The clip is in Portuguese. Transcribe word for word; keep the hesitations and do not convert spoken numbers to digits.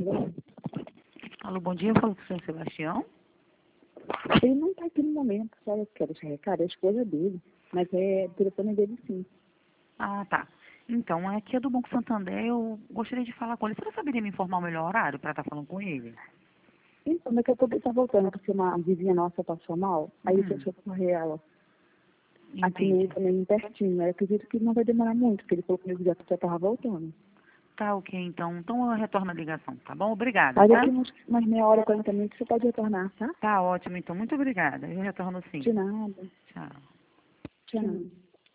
Alô? Alô, bom dia, eu falo com o senhor Sebastião. Ele não está aqui no momento, só eu quero deixar recado, é a esposa dele, mas é o telefone dele sim. Ah, tá. Então, aqui é do Banco Santander, eu gostaria de falar com ele. Você não saberia me informar o melhor horário para estar falando com ele? Então, daqui a pouco ele está voltando, porque uma vizinha nossa passou mal, aí Hum. ele deixou correr ela. Aqui Entendi. meio também pertinho, eu acredito que não vai demorar muito, porque ele falou comigo já que já estava voltando. Tá, ok, então. Então eu retorno a ligação, tá bom? Obrigada, Aí tá? daqui umas, umas meia hora, quarenta minutos, você pode retornar, tá? Tá ótimo, então. Muito obrigada. Eu retorno sim. De nada. Tchau. Tchau.